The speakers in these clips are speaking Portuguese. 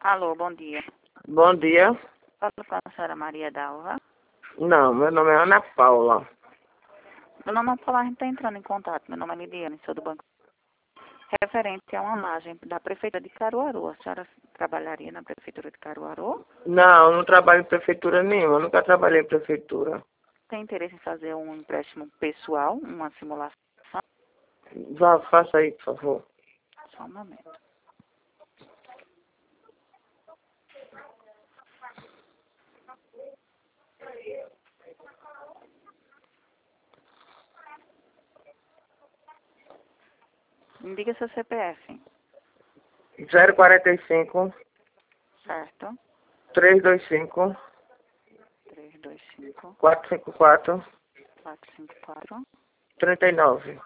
Alô, bom dia. Bom dia. Falo com a senhora Maria Dalva. Não, meu nome é Ana Paula. Meu nome é Paula, a gente está entrando em contato. Meu nome é Lidiane, sou do banco. Referente a uma laje da Prefeitura de Caruaru. A senhora trabalharia na Prefeitura de Caruaru? Não, não trabalho em prefeitura nenhuma. Nunca trabalhei em prefeitura. Tem interesse em fazer um empréstimo pessoal, uma simulação? Vá, faça aí, por favor. Só um momento. Indica seu CPF, 045 certo? 325 325 454 454. 39.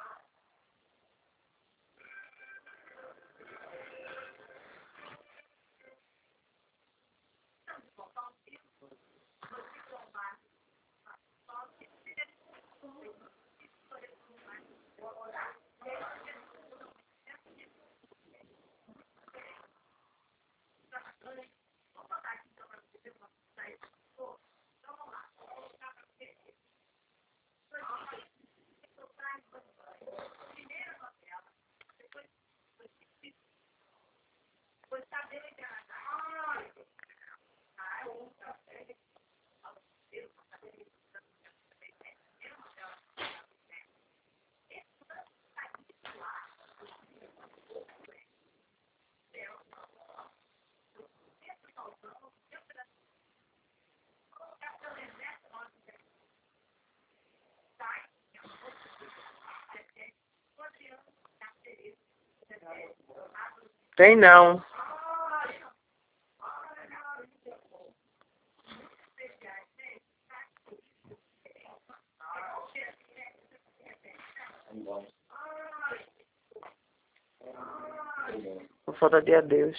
Tem não. Por falta de adeus.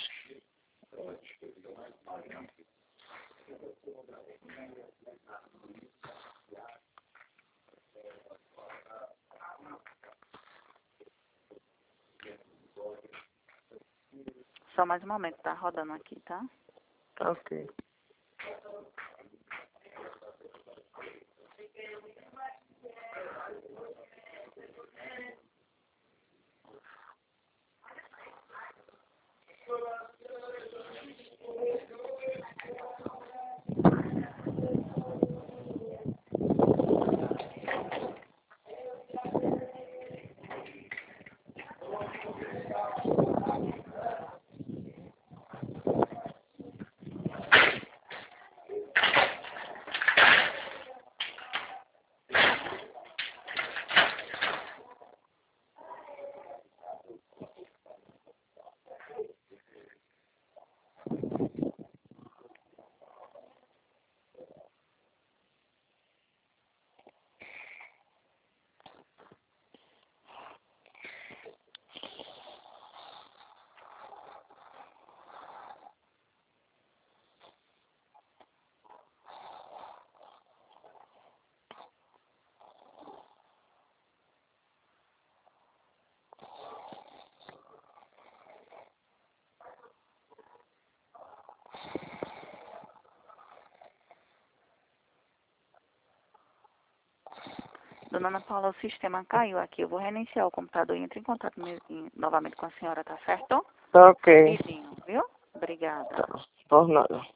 Só mais um momento, tá rodando aqui, tá? Tá ok. Dona Ana Paula, o sistema caiu aqui. Eu vou reiniciar o computador e entro em contato novamente com a senhora, tá certo? Tá ok. Rapidinho, viu? Obrigada. Tá. Por nada.